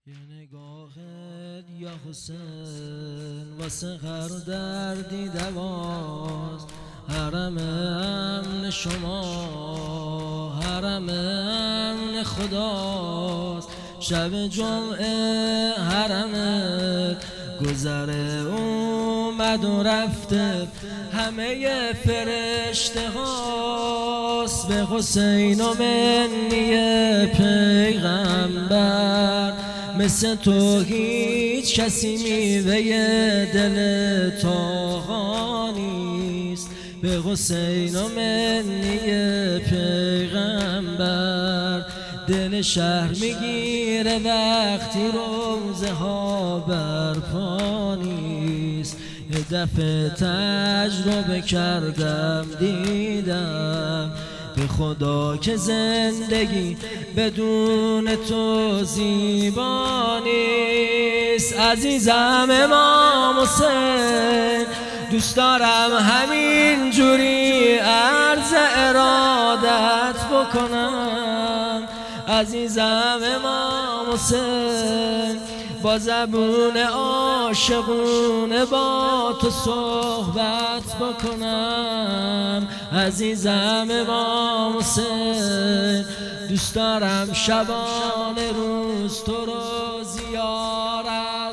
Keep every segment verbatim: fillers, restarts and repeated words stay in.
یه نگاهت یا حسین واسه هر دردی دواست. حرم امن شما حرم امن خداست. شب جمعه حرمت گذره اومد و رفته همه فرشته هاست. به حسین و منی پیغمبر مثل تو هیچ کسی میوه دل طاقا نیست. به حسین و منی پیغمبر دل شهر میگیره وقتی روزه ها برپا نیست. یه دفعه تجربه کردم دیدم به خدا که زندگی بدون تو زیبا نیست. عزیزم امام حسین دوست دارم همین جوری عرض ارادت بکنم. عزیزم امام حسین با زبون عاشقونه با تو صحبت بکنم. عزیزم امام حسین دوست دارم شبانه روز تو رو زیارت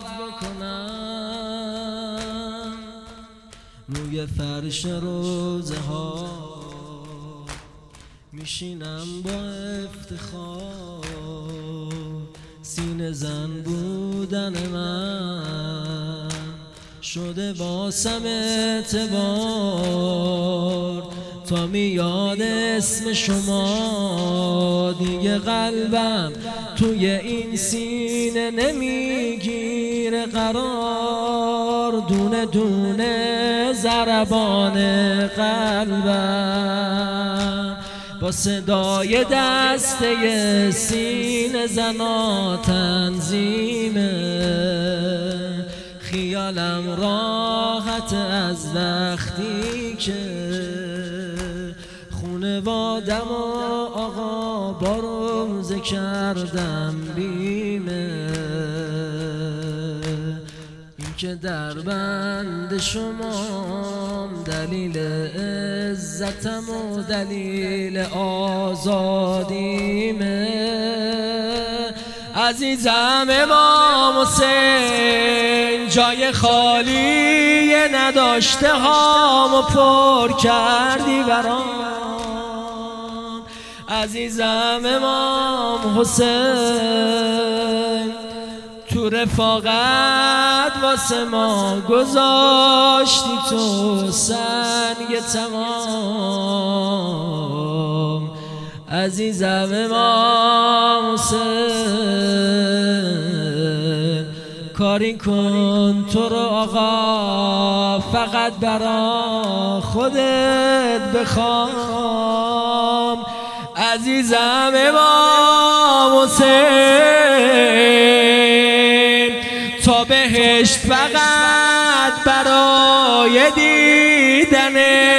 بکنم. روی فرش روزه ها میشینم با افتخار. سینه زن بودن من شده واسم اعتبار. تا میاد اسم شما دیگه قلبم توی این سینه نمیگیره قرار. دونه دونه ضربان قلبم با صدای دسته سینه زنا تنظیمه. خیالم راحت از وقتی که خونوادم و آقا با روزه کردم بیمه. این که در بند شما دلیل عزتم و دلیل آزادیمه. عزیزم امام حسین جای خالی نداشته هامو پر کردی برام. عزیزم امام حسین تو رفاقت واسه ما گذاشتی تو سنگ تمام. عزیزم امام حسین کاری کن تو رو آقا فقط برا خودت بخوام. عزیزم امام حسین تا بهشت فقط برای دیدن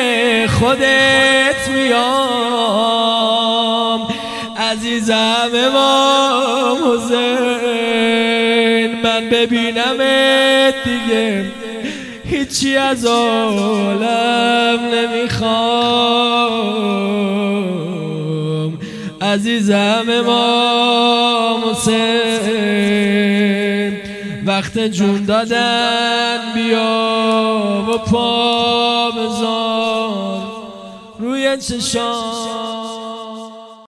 خودت میام. عزیزم امام حسین من ببینمت دیگه هیچی از عالم نمیخوام. عزیزم امام حسین وقت جون دادن بیا و پا بذار روی چشام